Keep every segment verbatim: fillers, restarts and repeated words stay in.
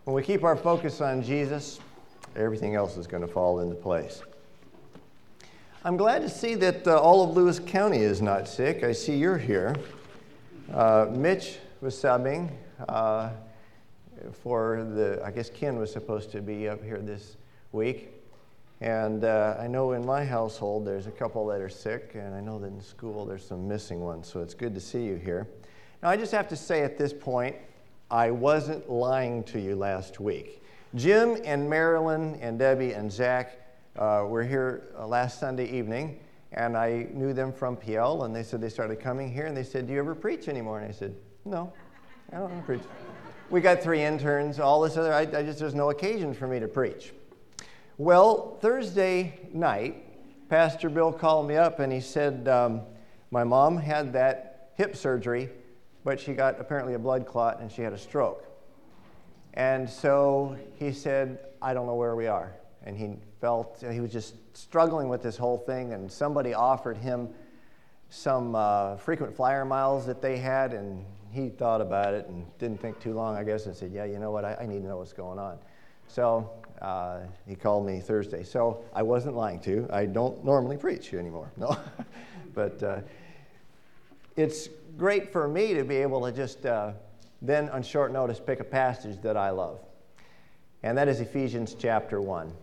When we keep our focus on Jesus, everything else is going to fall into place. I'm glad to see that uh, all of Lewis County is not sick. I see you're here. Uh, Mitch was subbing uh, for the, I guess Ken was supposed to be up here this week. And uh, I know in my household there's a couple that are sick, and I know that in school there's some missing ones, so it's good to see you here. Now I just have to say at this point, I wasn't lying to you last week. Jim and Marilyn and Debbie and Zach uh, were here uh, last Sunday evening, and I knew them from P L, and they said they started coming here, and they said, do you ever preach anymore? And I said, no, I don't ever preach. We got three interns, all this other, I, I just, there's no occasion for me to preach. Well, Thursday night, Pastor Bill called me up, and he said, um, my mom had that hip surgery, but she got apparently a blood clot and she had a stroke. And so he said, I don't know where we are. And he felt, he was just struggling with this whole thing, and somebody offered him some uh, frequent flyer miles that they had, and he thought about it and didn't think too long, I guess, and said, yeah, you know what, I, I need to know what's going on. So uh, he called me Thursday. So I wasn't lying to you. I don't normally preach anymore, no. But uh, it's great for me to be able to just uh, then on short notice pick a passage that I love. And that is Ephesians chapter one.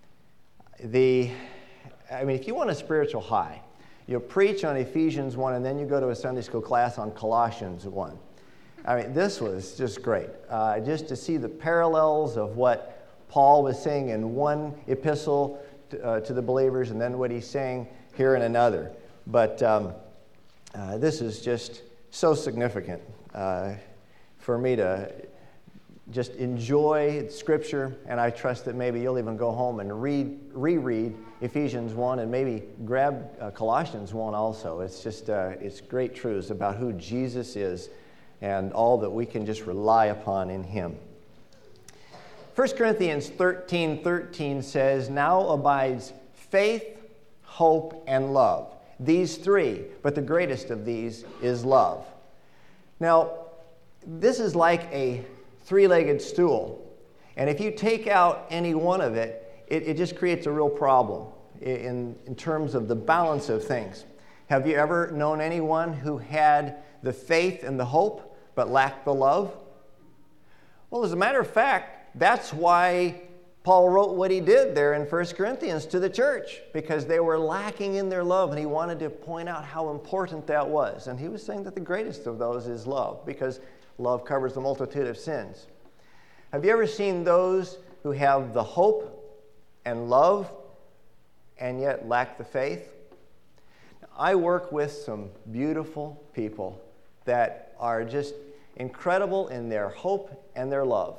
The, I mean, if you want a spiritual high, you preach on Ephesians one and then you go to a Sunday school class on Colossians one. I mean, this was just great. Uh, just to see the parallels of what Paul was saying in one epistle to, uh, to the believers and then what he's saying here in another. But um, uh, this is just so significant uh, for me to just enjoy Scripture, and I trust that maybe you'll even go home and read, reread Ephesians one and maybe grab uh, Colossians one also. It's just, uh, it's great truths about who Jesus is and all that we can just rely upon in Him. First Corinthians thirteen thirteen says, now abides faith, hope, and love. These three, but the greatest of these is love. Now, this is like a three-legged stool. And if you take out any one of it, it, it just creates a real problem in, in terms of the balance of things. Have you ever known anyone who had the faith and the hope, but lacked the love? Well, as a matter of fact, that's why Paul wrote what he did there in First Corinthians to the church, because they were lacking in their love, and he wanted to point out how important that was. And he was saying that the greatest of those is love, because love covers the multitude of sins. Have you ever seen those who have the hope and love and yet lack the faith? I work with some beautiful people that are just incredible in their hope and their love.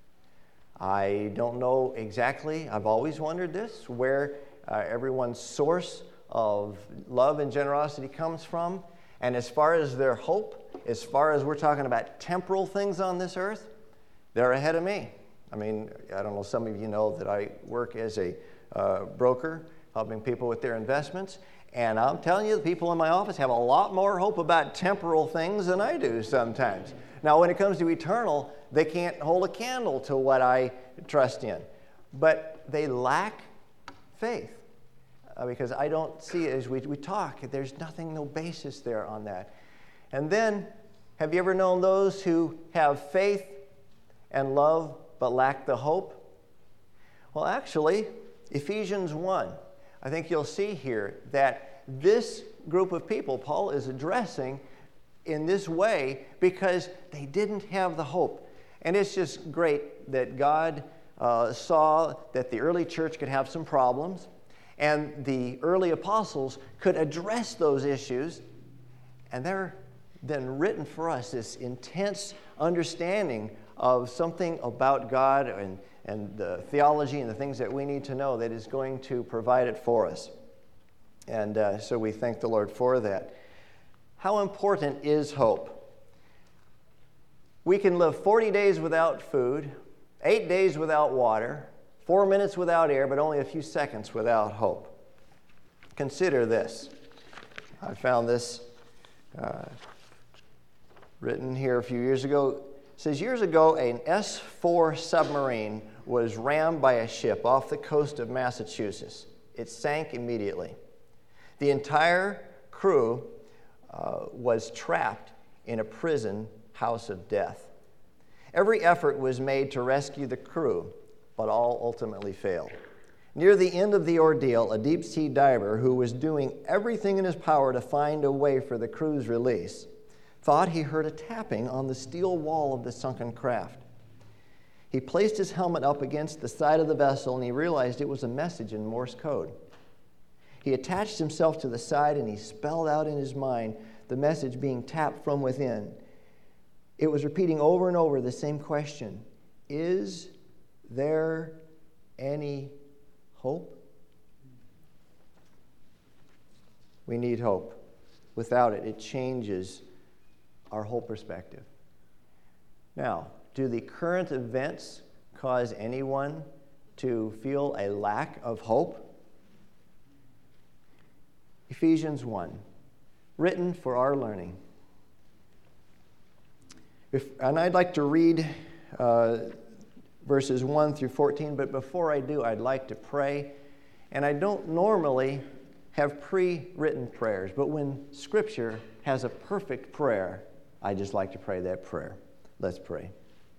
I don't know exactly, I've always wondered this, where uh, everyone's source of love and generosity comes from. And as far as their hope, as far as we're talking about temporal things on this earth, they're ahead of me. I mean, I don't know, some of you know that I work as a uh, broker, helping people with their investments. And I'm telling you, the people in my office have a lot more hope about temporal things than I do sometimes. Now, when it comes to eternal, they can't hold a candle to what I trust in. But they lack faith. Uh, because I don't see it as we, we talk. There's nothing, no basis there on that. And then, have you ever known those who have faith and love but lack the hope? Well, actually, Ephesians one, I think you'll see here that this group of people Paul is addressing in this way because they didn't have the hope. And it's just great that God uh, saw that the early church could have some problems, and the early apostles could address those issues, and they're then written for us this intense understanding of something about God and, and the theology and the things that we need to know that is going to provide it for us. And uh, so we thank the Lord for that. How important is hope? We can live forty days without food, eight days without water, four minutes without air, but only a few seconds without hope. Consider this. I found this uh, written here a few years ago. says years ago an S four submarine was rammed by a ship off the coast of Massachusetts. It sank immediately. The entire crew uh, was trapped in a prison house of death. Every effort was made to rescue the crew, but all ultimately failed. Near the end of the ordeal, a deep-sea diver who was doing everything in his power to find a way for the crew's release thought he heard a tapping on the steel wall of the sunken craft. He placed his helmet up against the side of the vessel, and he realized it was a message in Morse code. He attached himself to the side, and he spelled out in his mind the message being tapped from within. It was repeating over and over the same question: is there any hope? We need hope. Without it, it changes our whole perspective. Now, do the current events cause anyone to feel a lack of hope? Ephesians one, written for our learning. If, and I'd like to read uh, verses one through fourteen, but before I do, I'd like to pray. And I don't normally have pre-written prayers, but when Scripture has a perfect prayer, I just like to pray that prayer. Let's pray.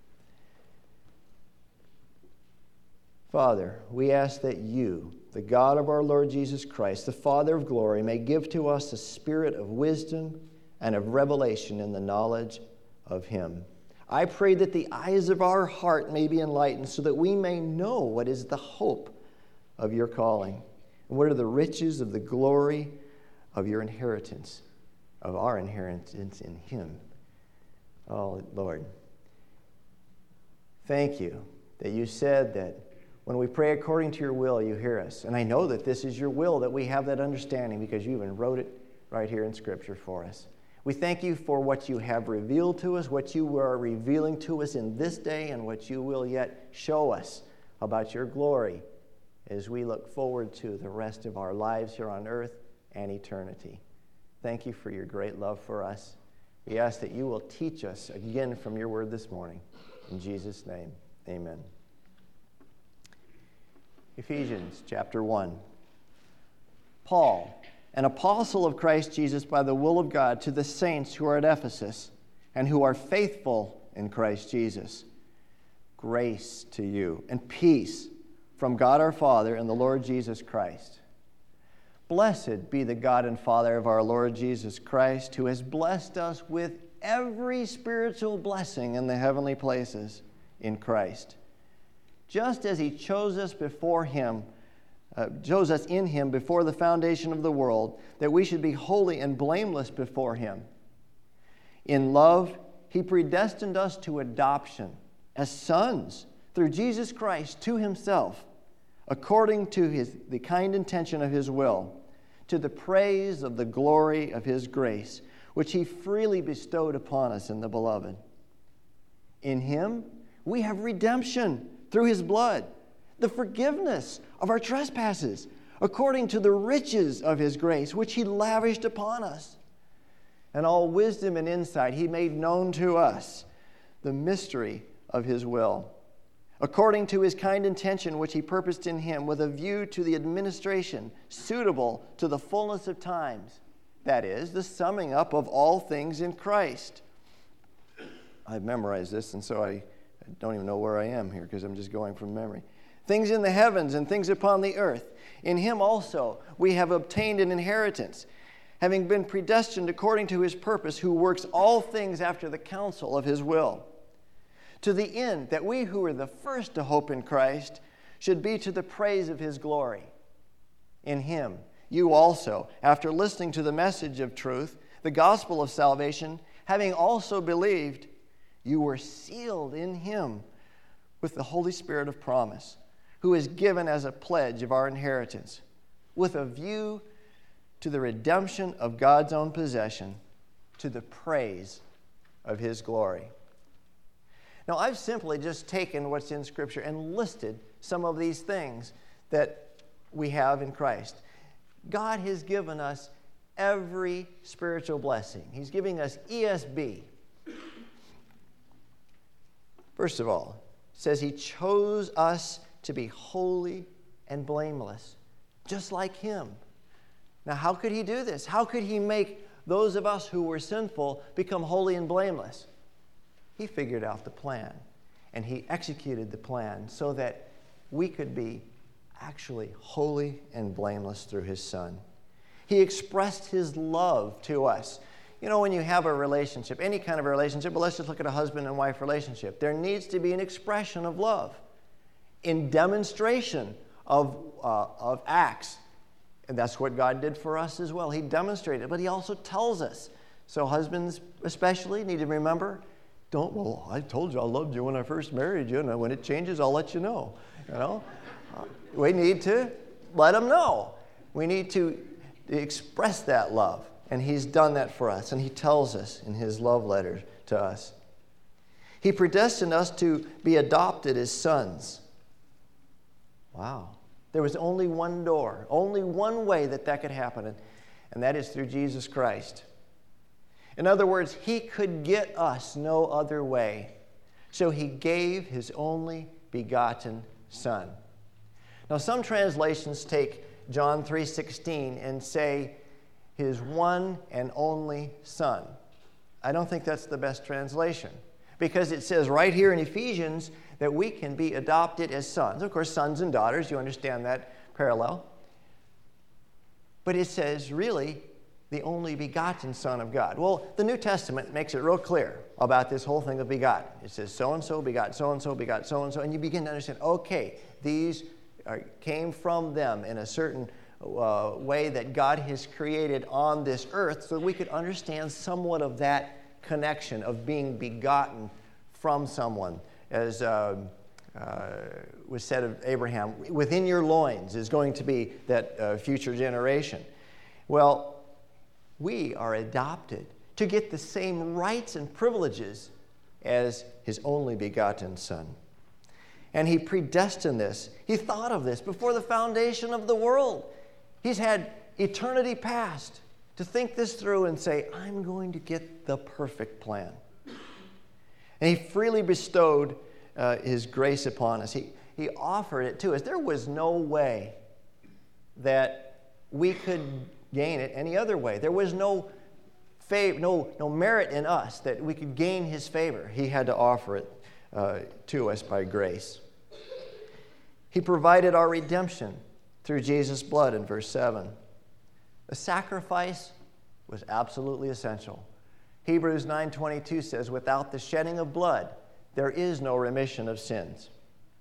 Father, we ask that you, the God of our Lord Jesus Christ, the Father of glory, may give to us a spirit of wisdom and of revelation in the knowledge of him. I pray that the eyes of our heart may be enlightened so that we may know what is the hope of your calling and what are the riches of the glory of your inheritance, of our inheritance in him. Oh, Lord, thank you that you said that when we pray according to your will, you hear us. And I know that this is your will, that we have that understanding because you even wrote it right here in Scripture for us. We thank you for what you have revealed to us, what you are revealing to us in this day, and what you will yet show us about your glory as we look forward to the rest of our lives here on earth and eternity. Thank you for your great love for us. We ask that you will teach us again from your word this morning. In Jesus' name, amen. Ephesians chapter one. Paul, an apostle of Christ Jesus by the will of God, to the saints who are at Ephesus and who are faithful in Christ Jesus. Grace to you and peace from God our Father and the Lord Jesus Christ. Blessed be the God and Father of our Lord Jesus Christ, who has blessed us with every spiritual blessing in the heavenly places in Christ, just as he chose us before him, uh, chose us in him before the foundation of the world, that we should be holy and blameless before him. In love, he predestined us to adoption as sons through Jesus Christ to himself, according to his, the kind intention of his will, to the praise of the glory of his grace, which he freely bestowed upon us in the Beloved. In him we have redemption through his blood, the forgiveness of our trespasses, according to the riches of his grace, which he lavished upon us. And all wisdom and insight he made known to us, the mystery of his will, according to his kind intention which he purposed in him, with a view to the administration suitable to the fullness of times, that is, the summing up of all things in Christ. I've memorized this, and so I don't even know where I am here because I'm just going from memory. Things in the heavens and things upon the earth. In him also we have obtained an inheritance, having been predestined according to his purpose, who works all things after the counsel of his will, to the end that we who are the first to hope in Christ should be to the praise of his glory. In him you also, after listening to the message of truth, the gospel of salvation, having also believed, you were sealed in him with the Holy Spirit of promise, who is given as a pledge of our inheritance, with a view to the redemption of God's own possession, to the praise of his glory. Now, I've simply just taken what's in Scripture and listed some of these things that we have in Christ. God has given us every spiritual blessing. He's giving us E S B. First of all, it says he chose us to be holy and blameless, just like him. Now, how could he do this? How could he make those of us who were sinful become holy and blameless? He figured out the plan, and he executed the plan so that we could be actually holy and blameless through his Son. He expressed his love to us. You know, when you have a relationship, any kind of a relationship, but let's just look at a husband and wife relationship, there needs to be an expression of love in demonstration of, uh, of acts. And that's what God did for us as well. He demonstrated, but he also tells us. So husbands especially need to remember, don't, well, I told you I loved you when I first married you, and when it changes, I'll let you know. You know, uh, we need to let them know. We need to express that love, and he's done that for us, and he tells us in his love letter to us. He predestined us to be adopted as sons. Wow. There was only one door, only one way that that could happen, and that is through Jesus Christ. In other words, he could get us no other way. So he gave his only begotten Son. Now, some translations take John three sixteen and say his one and only Son. I don't think that's the best translation, because it says right here in Ephesians that we can be adopted as sons. Of course, sons and daughters, you understand that parallel. But it says, really, the only begotten Son of God. Well, the New Testament makes it real clear about this whole thing of begotten. It says so-and-so begot so-and-so begot so-and-so, and you begin to understand, okay, these are, came from them in a certain uh, way that God has created on this earth, so we could understand somewhat of that connection of being begotten from someone. As uh, uh, was said of Abraham, within your loins is going to be that uh, future generation. Well, we are adopted to get the same rights and privileges as his only begotten Son. And he predestined this. He thought of this before the foundation of the world. He's had eternity past to think this through and say, I'm going to get the perfect plan. And he freely bestowed uh, his grace upon us. He, he offered it to us. There was no way that we could gain it any other way. There was no, fav- no, no merit in us that we could gain his favor. He had to offer it uh, to us by grace. He provided our redemption through Jesus' blood in verse seven. The sacrifice was absolutely essential. Hebrews nine twenty-two says, without the shedding of blood, there is no remission of sins.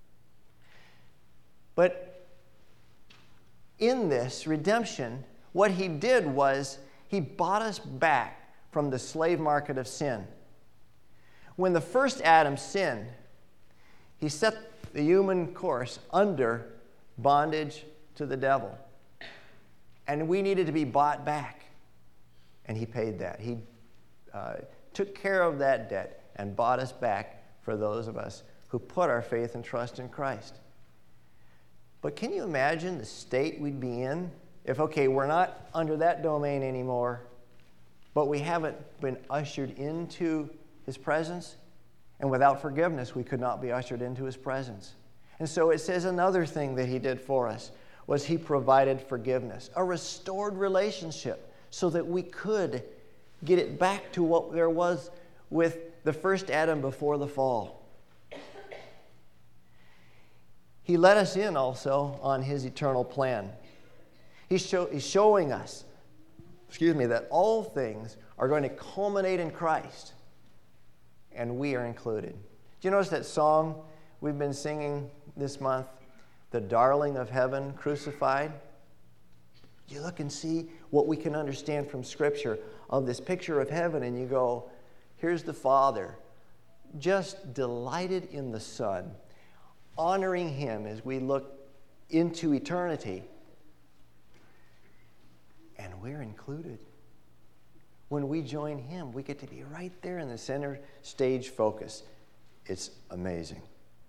But in this redemption, what he did was he bought us back from the slave market of sin. When the first Adam sinned, he set the human course under bondage to the devil. And we needed to be bought back. And he paid that. He uh, took care of that debt and bought us back for those of us who put our faith and trust in Christ. But can you imagine the state we'd be in if, okay, we're not under that domain anymore, but we haven't been ushered into his presence? And without forgiveness, we could not be ushered into his presence. And so it says another thing that he did for us was he provided forgiveness, a restored relationship, so that we could get it back to what there was with the first Adam before the fall. He let us in also on his eternal plan. He's, show, he's showing us, excuse me, that all things are going to culminate in Christ, and we are included. Do you notice that song we've been singing this month, The Darling of Heaven Crucified? You look and see what we can understand from Scripture of this picture of heaven, and you go, here's the Father, just delighted in the Son, honoring him as we look into eternity. And we're included. When we join him, we get to be right there in the center stage focus. It's amazing.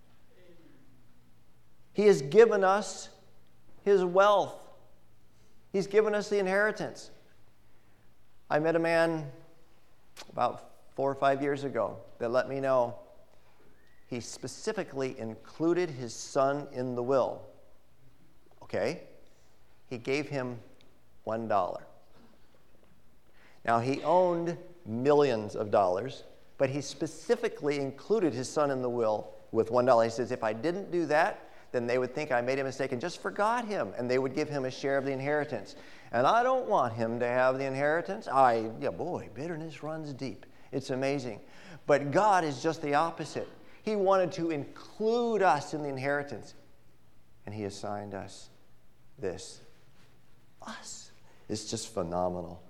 He has given us his wealth. He's given us the inheritance. I met a man about four or five years ago that let me know he specifically included his son in the will. Okay? He gave him one dollar. Now, he owned millions of dollars, but he specifically included his son in the will with one dollar. He says, if I didn't do that, then they would think I made a mistake and just forgot him, and they would give him a share of the inheritance. And I don't want him to have the inheritance. I, yeah, boy, bitterness runs deep. It's amazing. But God is just the opposite. He wanted to include us in the inheritance, and he assigned us this. Us. It's just phenomenal.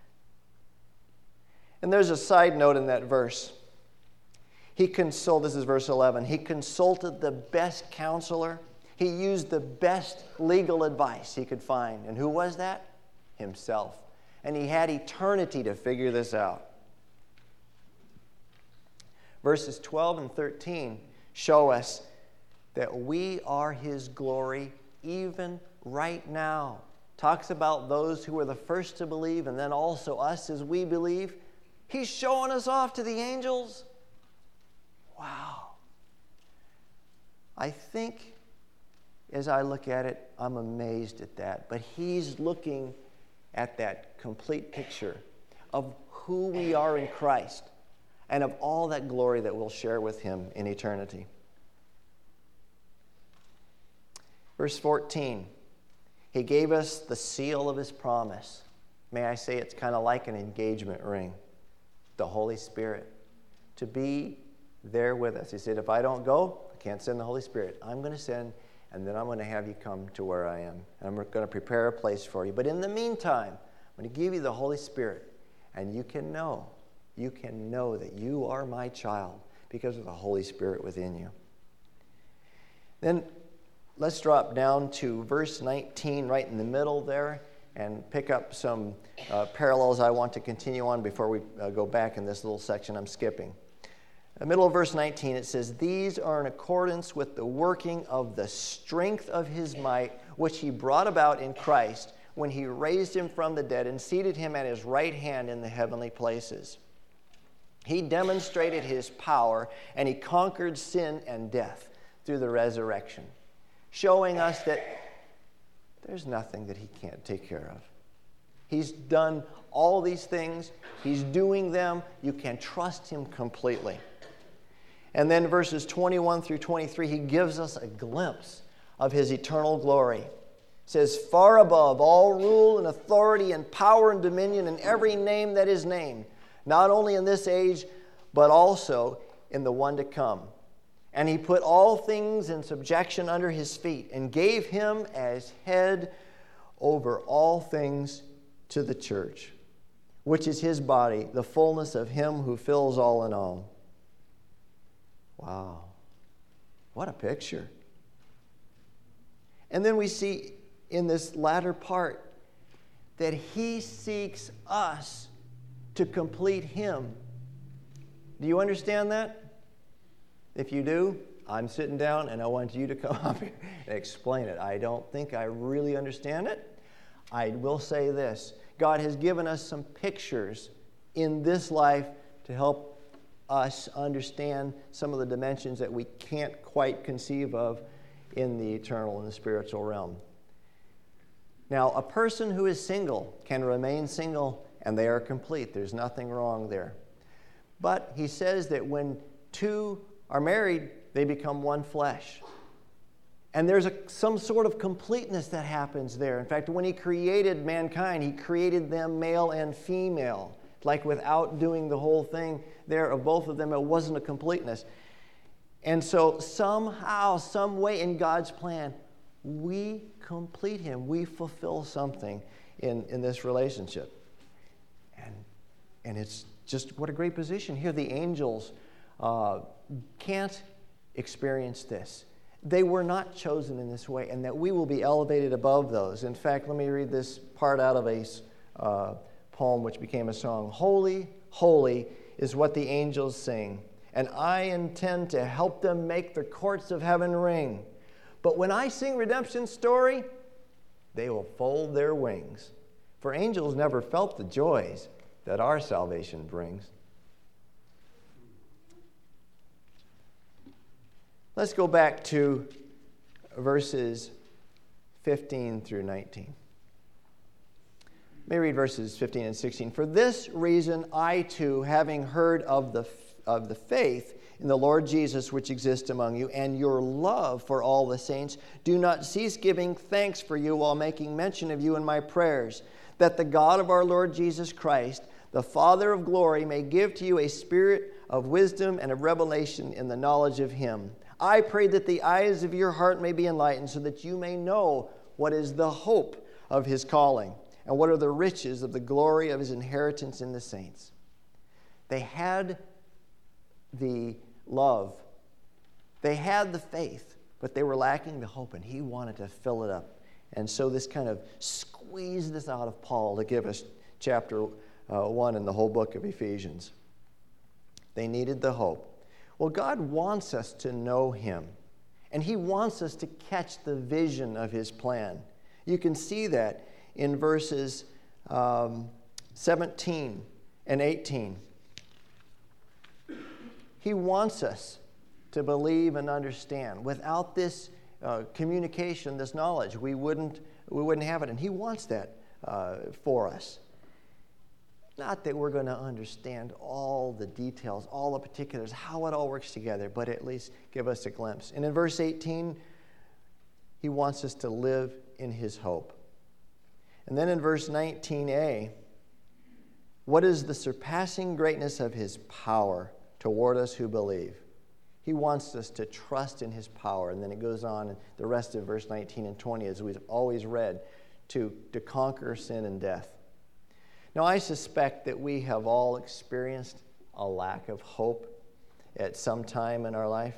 And there's a side note in that verse. He consulted, this is verse eleven, he consulted the best counselor. He used the best legal advice he could find. And who was that? Himself. And he had eternity to figure this out. Verses twelve and thirteen show us that we are his glory even right now. Talks about those who were the first to believe, and then also us as we believe. He's showing us off to the angels. Wow. I think as I look at it, I'm amazed at that. But he's looking at that complete picture of who we are in Christ and of all that glory that we'll share with him in eternity. Verse fourteen, he gave us the seal of his promise. May I say it's kind of like an engagement ring. The Holy Spirit, to be there with us. He said, if I don't go, I can't send the Holy Spirit. I'm going to send, and then I'm going to have you come to where I am. And I'm going to prepare a place for you. But in the meantime, I'm going to give you the Holy Spirit, and you can know, you can know that you are my child because of the Holy Spirit within you. Then let's drop down to verse nineteen, right in the middle there, and pick up some uh, parallels I want to continue on before we uh, go back in this little section I'm skipping. In the middle of verse nineteen, it says, these are in accordance with the working of the strength of his might, which he brought about in Christ when he raised him from the dead and seated him at his right hand in the heavenly places. He demonstrated his power, and he conquered sin and death through the resurrection, showing us that there's nothing that he can't take care of. He's done all these things. He's doing them. You can trust him completely. And then verses twenty-one through twenty-three, he gives us a glimpse of his eternal glory. It says, far above all rule and authority and power and dominion and every name that is named, not only in this age, but also in the one to come. And he put all things in subjection under his feet and gave him as head over all things to the church, which is his body, the fullness of him who fills all in all. Wow. What a picture. And then we see in this latter part that he seeks us to complete him. Do you understand that? If you do, I'm sitting down and I want you to come up here and explain it. I don't think I really understand it. I will say this. God has given us some pictures in this life to help us understand some of the dimensions that we can't quite conceive of in the eternal and the spiritual realm. Now, a person who is single can remain single and they are complete. There's nothing wrong there. But he says that when two are married, they become one flesh. And there's a, some sort of completeness that happens there. In fact, when he created mankind, he created them male and female. Like without doing the whole thing there of both of them, it wasn't a completeness. And so somehow, some way in God's plan, we complete him. We fulfill something in, in this relationship. And, and it's just what a great position. Here the angels uh, can't experience this. They were not chosen in this way, and that we will be elevated above those. In fact, let me read this part out of a uh, poem which became a song. Holy, holy is what the angels sing, and I intend to help them make the courts of heaven ring. But when I sing redemption's story, they will fold their wings. For angels never felt the joys that our salvation brings. Let's go back to verses fifteen through nineteen. Let me read verses fifteen and sixteen. For this reason, I too, having heard of the, of the faith in the Lord Jesus which exists among you, and your love for all the saints, do not cease giving thanks for you while making mention of you in my prayers, that the God of our Lord Jesus Christ, the Father of glory, may give to you a spirit of wisdom and of revelation in the knowledge of him. I pray that the eyes of your heart may be enlightened, so that you may know what is the hope of his calling, and what are the riches of the glory of his inheritance in the saints. They had the love. They had the faith, but they were lacking the hope, and he wanted to fill it up. And so this kind of squeezed this out of Paul to give us chapter uh, one in the whole book of Ephesians. They needed the hope. Well, God wants us to know him, and he wants us to catch the vision of his plan. You can see that in verses um, seventeen and eighteen. He wants us to believe and understand. Without this uh, communication, this knowledge, we wouldn't, we wouldn't have it. And he wants that uh, for us. Not that we're going to understand all the details, all the particulars, how it all works together, but at least give us a glimpse. And in verse eighteen, he wants us to live in his hope. And then in verse nineteen a, what is the surpassing greatness of his power toward us who believe? He wants us to trust in his power. And then it goes on in the rest of verse nineteen and twenty, as we've always read, to, to conquer sin and death. Now, I suspect that we have all experienced a lack of hope at some time in our life.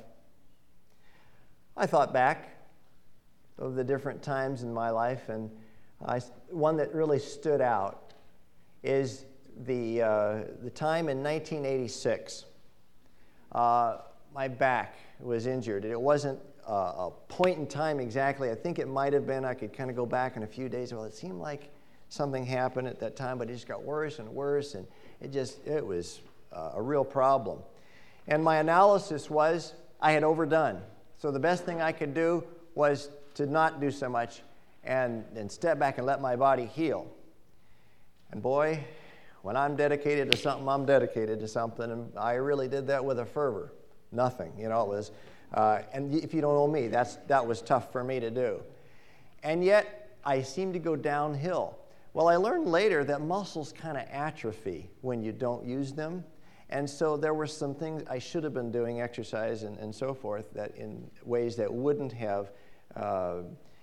I thought back of the different times in my life, and I, one that really stood out is the, uh, the time in nineteen eighty-six. Uh, my back was injured. It wasn't uh, a point in time exactly. I think it might have been, I could kind of go back in a few days. Well, it seemed like something happened at that time, but it just got worse and worse, and it just, it was uh, a real problem. And my analysis was I had overdone. So the best thing I could do was to not do so much and, and step back and let my body heal. And boy, when I'm dedicated to something, I'm dedicated to something, and I really did that with a fervor. Nothing, you know, it was, uh, and if you don't know me, that's, that was tough for me to do. And yet, I seemed to go downhill. Well, I learned later that muscles kind of atrophy when you don't use them. And so there were some things I should have been doing, exercise and, and so forth, that in ways that wouldn't have uh,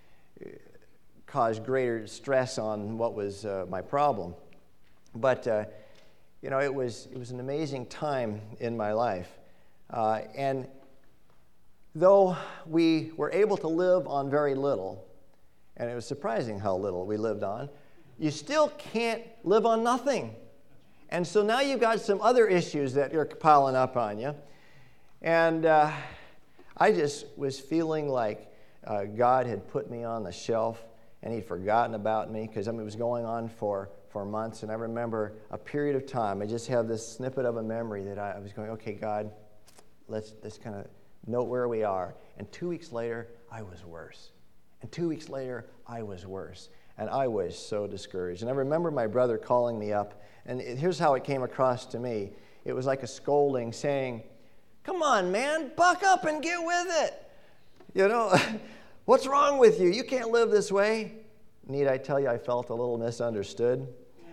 caused greater stress on what was uh, my problem. But, uh, you know, it was, it was an amazing time in my life. Uh, and though we were able to live on very little, and it was surprising how little we lived on, you still can't live on nothing. And so now you've got some other issues that are piling up on you. And uh, I just was feeling like uh, God had put me on the shelf and he'd forgotten about me, because I mean, it was going on for, for months. And I remember a period of time, I just have this snippet of a memory that I, I was going, okay, God, let's, let's kind of note where we are. And two weeks later, I was worse. And two weeks later, I was worse. And I was so discouraged. And I remember my brother calling me up, and it, here's how it came across to me. It was like a scolding saying, come on, man, buck up and get with it. You know, what's wrong with you? You can't live this way. Need I tell you, I felt a little misunderstood.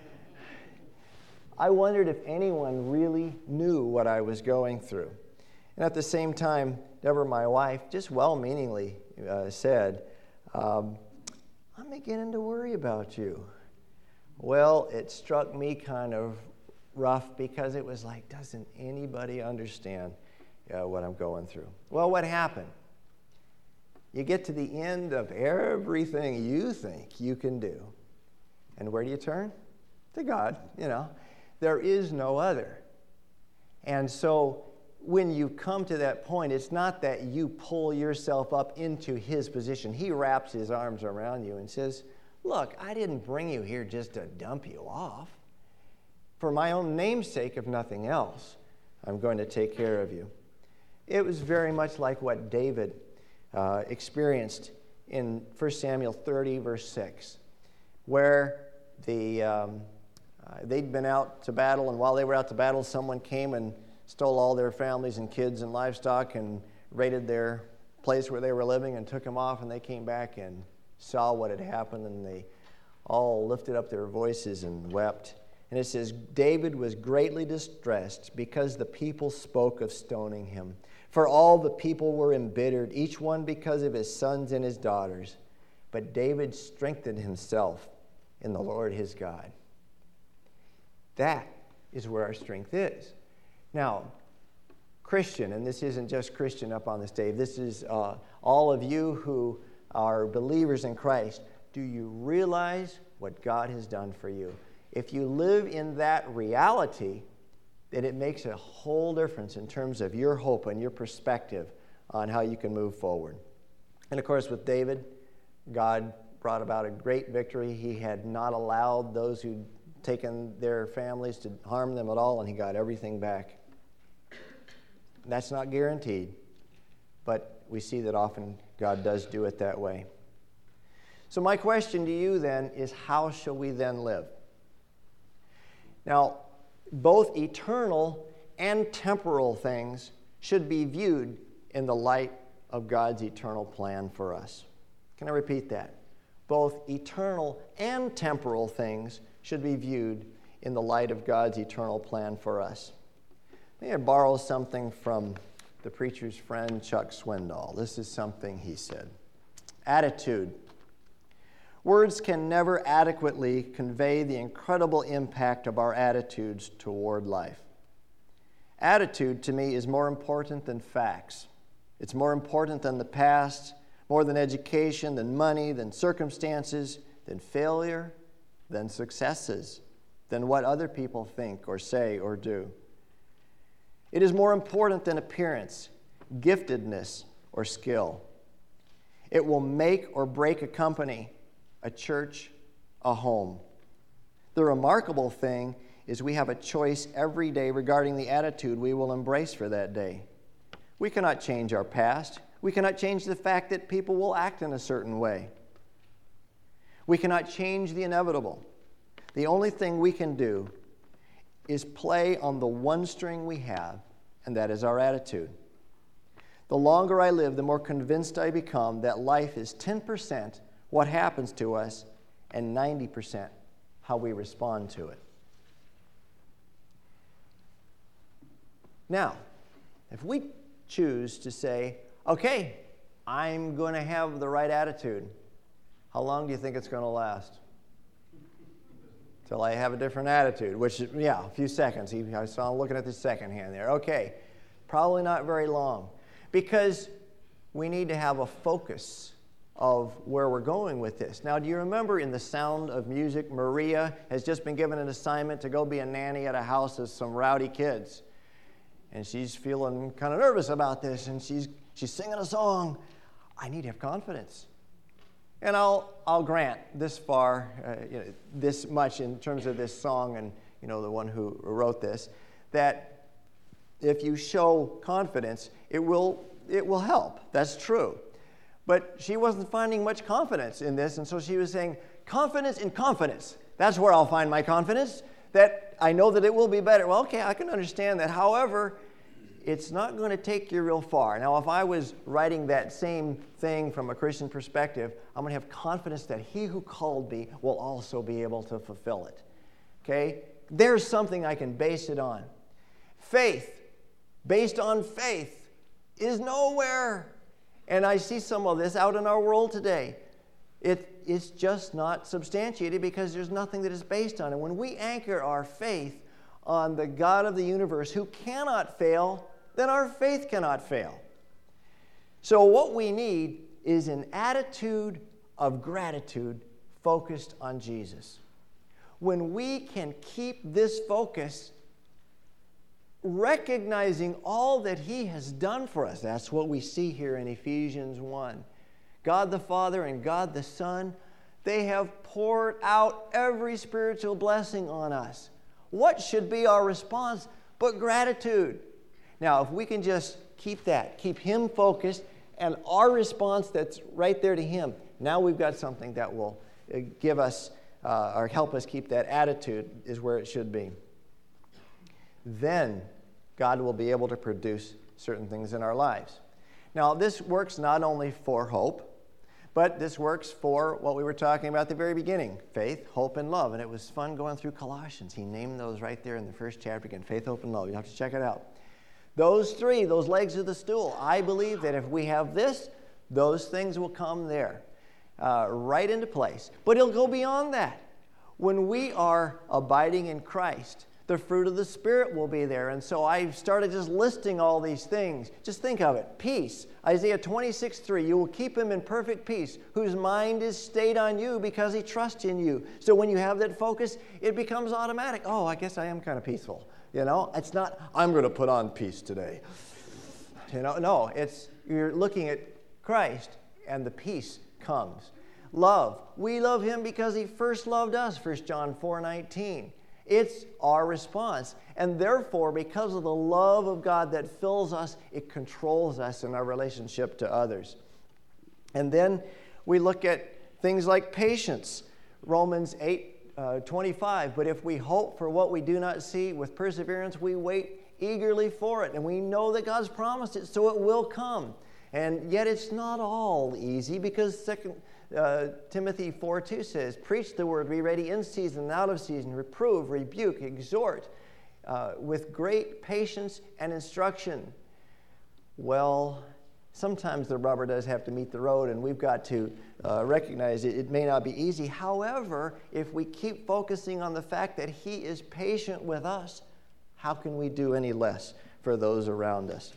I wondered if anyone really knew what I was going through. And at the same time, Deborah, my wife, just well-meaningly uh, said, um, I'm beginning to worry about you. Well, it struck me kind of rough, because it was like, doesn't anybody understand uh, what I'm going through? Well, what happened? You get to the end of everything you think you can do. And where do you turn? To God, you know. There is no other. And so when you come to that point, it's not that you pull yourself up into his position. He wraps his arms around you and says, look, I didn't bring you here just to dump you off. For my own name's sake, if nothing else, I'm going to take care of you. It was very much like what David uh, experienced in First Samuel thirty, verse six, where the um, uh, they'd been out to battle, and while they were out to battle, someone came and stole all their families and kids and livestock and raided their place where they were living and took them off, and they came back and saw what had happened, and they all lifted up their voices and wept. And it says, David was greatly distressed because the people spoke of stoning him. For all the people were embittered, each one because of his sons and his daughters. But David strengthened himself in the Lord his God. That is where our strength is. Now, Christian, and this isn't just Christian up on the stage, this is uh, all of you who are believers in Christ. Do you realize what God has done for you? If you live in that reality, then it makes a whole difference in terms of your hope and your perspective on how you can move forward. And of course, with David, God brought about a great victory. He had not allowed those who'd taken their families to harm them at all, and he got everything back. That's not guaranteed, but we see that often God does do it that way. So my question to you then is, how shall we then live? Now, both eternal and temporal things should be viewed in the light of God's eternal plan for us. Can I repeat that? Both eternal and temporal things should be viewed in the light of God's eternal plan for us. May I borrow something from the preacher's friend Chuck Swindoll? This is something he said. Attitude. Words can never adequately convey the incredible impact of our attitudes toward life. Attitude, to me, is more important than facts. It's more important than the past, more than education, than money, than circumstances, than failure, than successes, than what other people think or say or do. It is more important than appearance, giftedness, or skill. It will make or break a company, a church, a home. The remarkable thing is we have a choice every day regarding the attitude we will embrace for that day. We cannot change our past. We cannot change the fact that people will act in a certain way. We cannot change the inevitable. The only thing we can do is play on the one string we have, and that is our attitude. The longer I live, the more convinced I become that life is ten percent what happens to us and ninety percent how we respond to it. Now, if we choose to say, okay, I'm going to have the right attitude, how long do you think it's going to last? Till I have a different attitude, which, yeah, a few seconds. He, I saw him looking at the second hand there. Okay, probably not very long, because we need to have a focus of where we're going with this. Now, do you remember in The Sound of Music, Maria has just been given an assignment to go be a nanny at a house of some rowdy kids. And she's feeling kind of nervous about this, and she's she's singing a song. I need to have confidence. And I'll I'll grant this far, uh, you know, this much in terms of this song and, you know, the one who wrote this, that if you show confidence, it will it will help. That's true. But she wasn't finding much confidence in this, and so she was saying, confidence in confidence. That's where I'll find my confidence, that I know that it will be better. Well, okay, I can understand that. However, it's not going to take you real far. Now, if I was writing that same thing from a Christian perspective, I'm going to have confidence that he who called me will also be able to fulfill it. Okay? There's something I can base it on. Faith, based on faith, is nowhere. And I see some of this out in our world today. It, it's just not substantiated because there's nothing that is based on it. When we anchor our faith on the God of the universe who cannot fail, then our faith cannot fail. So what we need is an attitude of gratitude focused on Jesus. When we can keep this focus, recognizing all that he has done for us. That's what we see here in Ephesians one. God the Father and God the Son, they have poured out every spiritual blessing on us. What should be our response but gratitude? Now, if we can just keep that, keep Him focused, and our response that's right there to Him, now we've got something that will give us uh, or help us keep that attitude is where it should be. Then God will be able to produce certain things in our lives. Now, this works not only for hope, but this works for what we were talking about at the very beginning, faith, hope, and love. And it was fun going through Colossians. He named those right there in the first chapter again, faith, hope, and love. You have to check it out. Those three, those legs of the stool, I believe that if we have this, those things will come there, uh, right into place. But it'll go beyond that. When we are abiding in Christ, the fruit of the Spirit will be there. And so I started just listing all these things. Just think of it. Peace. Isaiah twenty-six three. You will keep him in perfect peace, whose mind is stayed on you because he trusts in you. So when you have that focus, it becomes automatic. Oh, I guess I am kind of peaceful. You know, it's not, I'm going to put on peace today. You know, no, it's, you're looking at Christ and the peace comes. Love. We love him because he first loved us, First John four nineteen. It's our response. And therefore, because of the love of God that fills us, it controls us in our relationship to others. And then we look at things like patience. Romans eight twenty-five. But if we hope for what we do not see, with perseverance we wait eagerly for it. And we know that God's promised it, so it will come. And yet it's not all easy, because Second Uh, Timothy four two says, preach the word, be ready in season and out of season, reprove, rebuke, exhort, uh, with great patience and instruction. Well, sometimes the rubber does have to meet the road, and we've got to uh, recognize it. It may not be easy. However, if we keep focusing on the fact that he is patient with us, how can we do any less for those around us?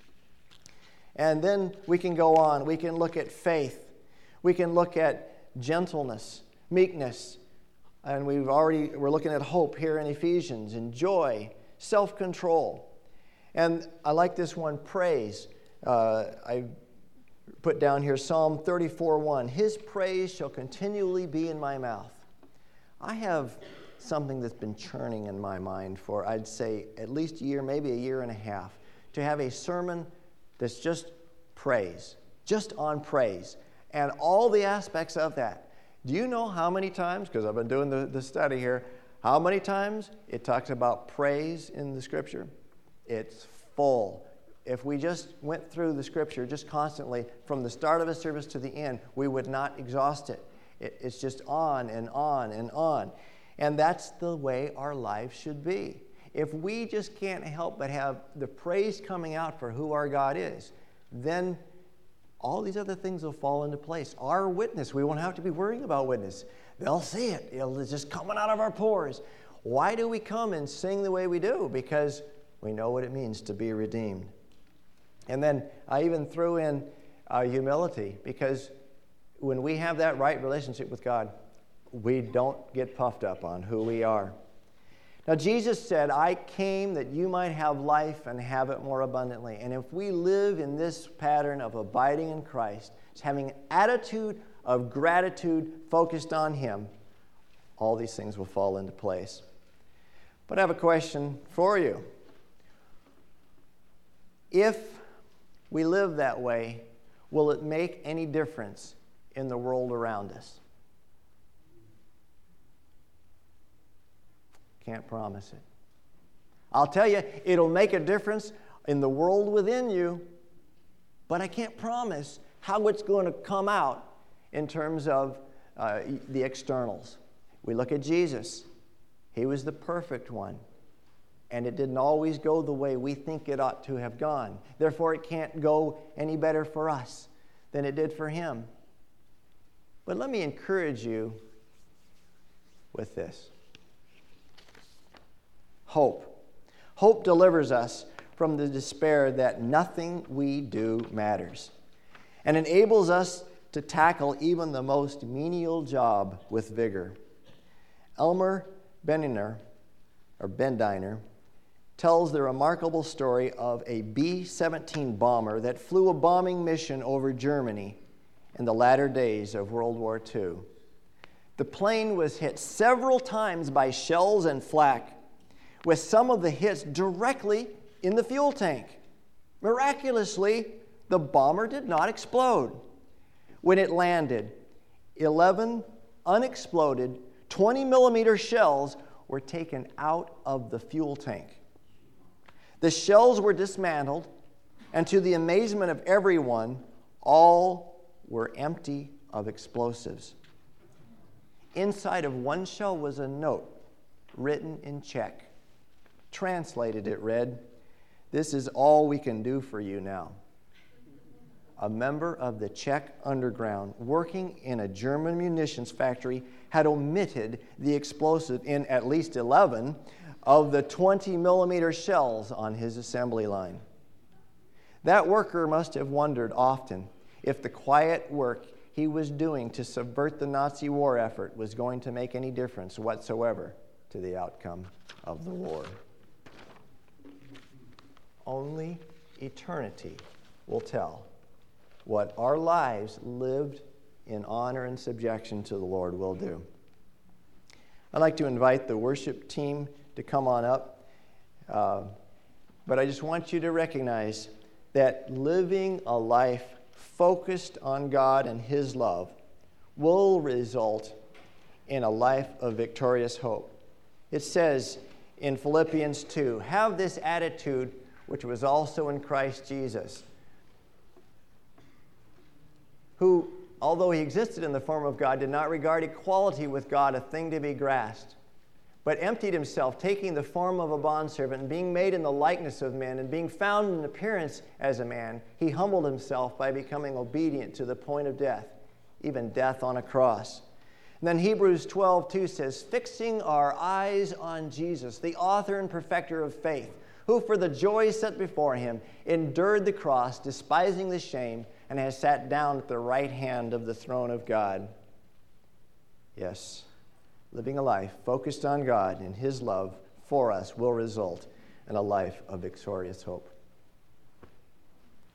And then we can go on. We can look at faith. We can look at gentleness, meekness, and we've already, we're looking at hope here in Ephesians, and joy, self-control. And I like this one, praise. Uh, I put down here Psalm thirty-four one. His praise shall continually be in my mouth. I have something that's been churning in my mind for, I'd say, at least a year, maybe a year and a half, to have a sermon that's just praise, just on praise. And all the aspects of that. Do you know how many times, because I've been doing the, the study here, how many times it talks about praise in the Scripture? It's full. If we just went through the Scripture just constantly, from the start of a service to the end, we would not exhaust it. it it's just on and on and on. And that's the way our life should be. If we just can't help but have the praise coming out for who our God is, then all these other things will fall into place. Our witness, we won't have to be worrying about witness. They'll see it. It'll just coming out of our pores. Why do we come and sing the way we do? Because we know what it means to be redeemed. And then I even threw in uh, humility, because when we have that right relationship with God, we don't get puffed up on who we are. Now, Jesus said, I came that you might have life and have it more abundantly. And if we live in this pattern of abiding in Christ, having an attitude of gratitude focused on him, all these things will fall into place. But I have a question for you. If we live that way, will it make any difference in the world around us? Can't promise it. I'll tell you, it'll make a difference in the world within you, but I can't promise how it's going to come out in terms of uh, the externals. We look at Jesus. He was the perfect one, and it didn't always go the way we think it ought to have gone. Therefore, it can't go any better for us than it did for him. But let me encourage you with this. Hope. Hope delivers us from the despair that nothing we do matters, and enables us to tackle even the most menial job with vigor. Elmer Bendiner, or Bendiner, tells the remarkable story of a B seventeen bomber that flew a bombing mission over Germany in the latter days of World War Two. The plane was hit several times by shells and flak, with some of the hits directly in the fuel tank. Miraculously, the bomber did not explode. When it landed, eleven unexploded twenty millimeter shells were taken out of the fuel tank. The shells were dismantled, and to the amazement of everyone, all were empty of explosives. Inside of one shell was a note written in Czech. Translated, it read, "This is all we can do for you now." A member of the Czech underground working in a German munitions factory had omitted the explosive in at least eleven of the twenty millimeter shells on his assembly line. That worker must have wondered often if the quiet work he was doing to subvert the Nazi war effort was going to make any difference whatsoever to the outcome of the war. Only eternity will tell what our lives lived in honor and subjection to the Lord will do. I'd like to invite the worship team to come on up, uh, but I just want you to recognize that living a life focused on God and His love will result in a life of victorious hope. It says in Philippians two, "Have this attitude which was also in Christ Jesus, who, although He existed in the form of God, did not regard equality with God a thing to be grasped, but emptied Himself, taking the form of a bondservant, and being made in the likeness of men, and being found in appearance as a man, He humbled Himself by becoming obedient to the point of death, even death on a cross." And then Hebrews twelve two says, "Fixing our eyes on Jesus, the author and perfecter of faith, who for the joy set before Him endured the cross, despising the shame, and has sat down at the right hand of the throne of God." Yes, living a life focused on God and His love for us will result in a life of victorious hope.